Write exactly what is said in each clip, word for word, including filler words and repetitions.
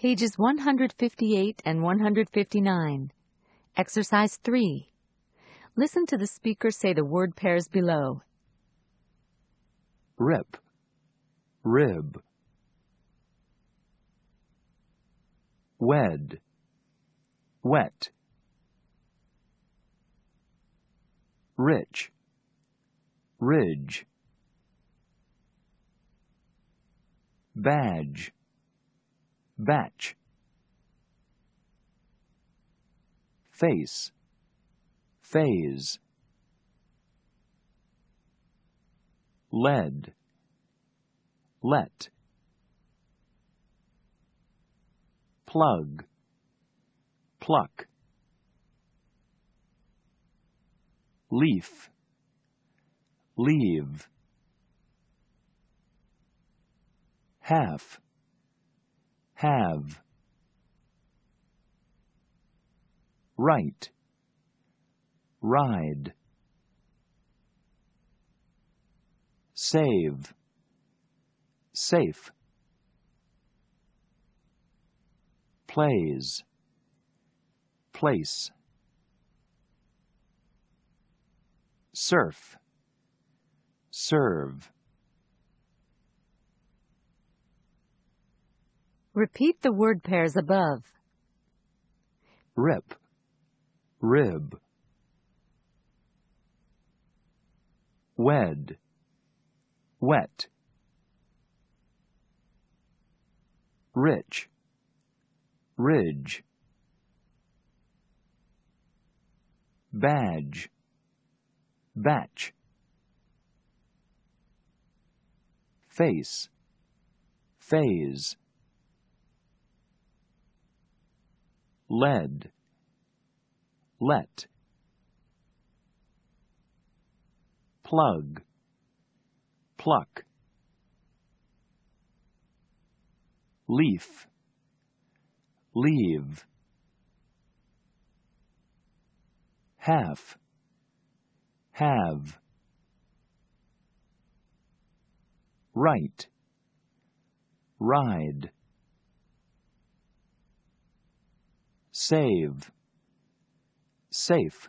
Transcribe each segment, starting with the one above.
Pages one hundred fifty-eight and one hundred fifty-nine. Exercise three. Listen to the speaker say the word pairs below. Rip, rib. Wed, wet. Rich, ridge. Badge, batch. Face, phase. Lead, let. Plug, pluck. Leaf, leave. Half, have. Right, ride. Save, safe. Plays, place. Surf, serve. Repeat the word pairs above. Rip, rib. Wed, wet. Rich, ridge. Badge, batch. Face, phase. Lead, let. Plug, pluck. Leaf, leave. Half, have. Right, ride. Save, safe.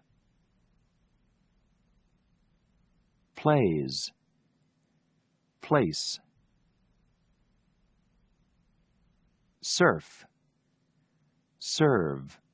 Plays, place. Surf, serve.